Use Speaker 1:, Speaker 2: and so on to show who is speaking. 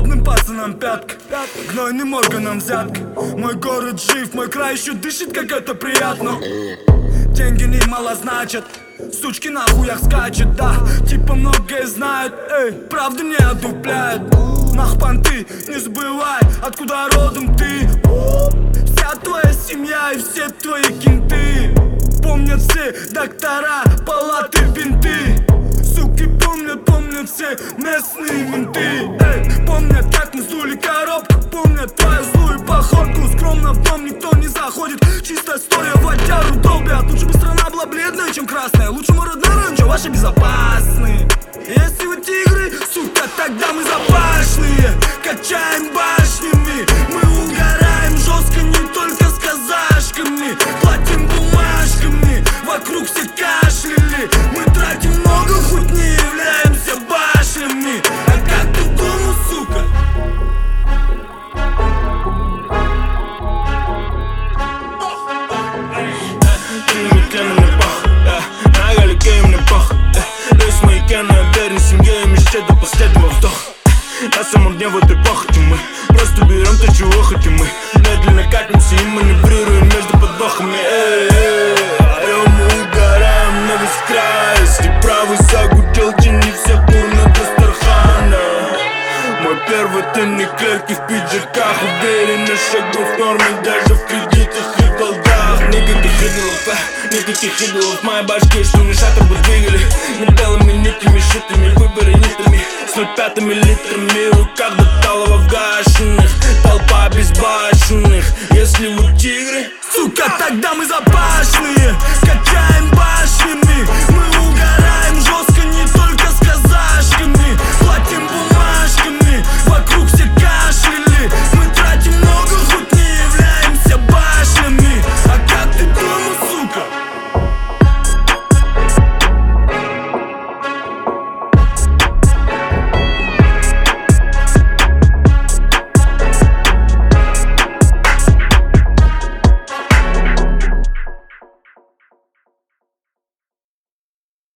Speaker 1: Модным пацанам пятка, гнойным органам взятка. Мой город жив, мой край еще дышит, как это приятно. Деньги немало значат, сучки на хуях скачут, да. Типа многое знают, эй, правду не одупляют. Нах, понты, не забывай, откуда родом ты. Вся твоя семья и все твои кенты помнят все доктора, палаты, бинты. Суки помнят все местные менты. Эй, помнят, как мы сдули коробку, помнят твою злую походку. Скромно в дом никто не заходит, чистая история, водяру долбят. Лучше бы страна была бледная, чем красная. Лучше мой родной район, чем ваши безопасные. Если вы тигры, сука, тогда мы запашные. Качаем башнями, мы угораем жестко, не только с казашками. Платим бумажками, вокруг все кашляли. Мы тратим много, хоть не являемся башнями. А как ты думал, сука?
Speaker 2: До последнего вдоха. На самом дне в этой похоти мы просто берем то, чего хотим мы. Медленно катимся и маневрируем между подвохами. Орем и угораем на весь край. Если правый загудел, тяни все курны до Стархана. Мой первый тыльник клетки в пиджаках. Уверенно шагну в норме даже в кредитах и в долгах. Никаких идолов, никаких идолов в моей башке, что не шатер бы двигали. Не белыми нитями, шитыми, выборы нитами, с 0,5 литрами рук.